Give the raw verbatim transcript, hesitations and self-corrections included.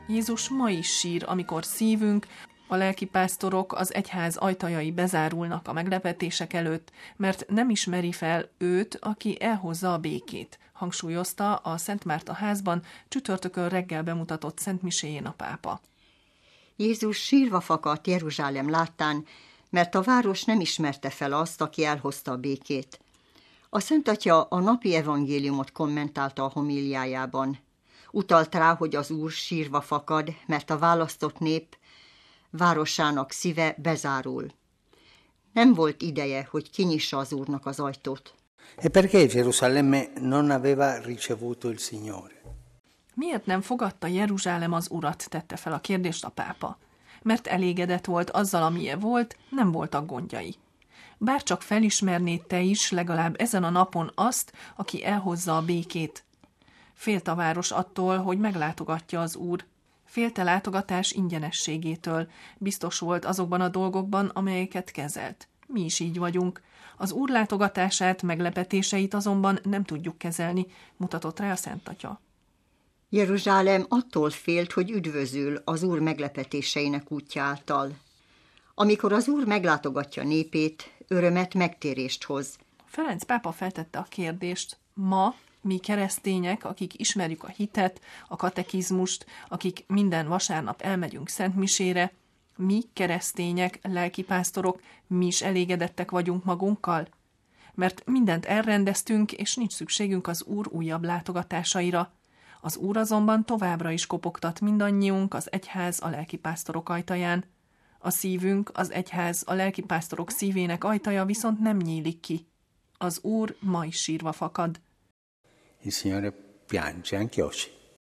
Jézus ma is sír, amikor szívünk, a lelkipásztorok, az egyház ajtajai bezárulnak a meglepetések előtt, mert nem ismeri fel őt, aki elhozza a békét, hangsúlyozta a Szent Márta házban csütörtökön reggel bemutatott szentmiséjén a pápa. Jézus sírva fakadt Jeruzsálem láttán, mert a város nem ismerte fel azt, aki elhozta a békét. A Szent Atya a napi evangéliumot kommentálta a homíliájában. Utalt rá, hogy az Úr sírva fakad, mert a választott nép városának szíve bezárul. Nem volt ideje, hogy kinyissa az Úrnak az ajtót. E perché Gerusalemme non aveva ricevuto il Signore? Miért nem fogadta Jeruzsálem az Urat, tette fel a kérdést a pápa. Mert elégedett volt azzal, amilyen volt, nem voltak gondjai. Bár csak felismernéd te is legalább ezen a napon azt, aki elhozza a békét. Félt a város attól, hogy meglátogatja az Úr. Félt a látogatás ingyenességétől, biztos volt azokban a dolgokban, amelyeket kezelt. Mi is így vagyunk. Az Úr látogatását, meglepetéseit azonban nem tudjuk kezelni, mutatott rá a Szent Atya. Jeruzsálem attól félt, hogy üdvözül az Úr meglepetéseinek útja által. Amikor az Úr meglátogatja népét, örömet, megtérést hoz. Ferenc pápa feltette a kérdést, ma mi keresztények, akik ismerjük a hitet, a katekizmust, akik minden vasárnap elmegyünk szentmisére, mi keresztények, lelkipásztorok, mi is elégedettek vagyunk magunkkal? Mert mindent elrendeztünk, és nincs szükségünk az Úr újabb látogatásaira. Az Úr azonban továbbra is kopogtat mindannyiunk az egyház a lelkipásztorok ajtaján. A szívünk, az egyház a lelkipásztorok szívének ajtaja viszont nem nyílik ki. Az Úr ma is sírva fakad. Il Signore piange anche oggi.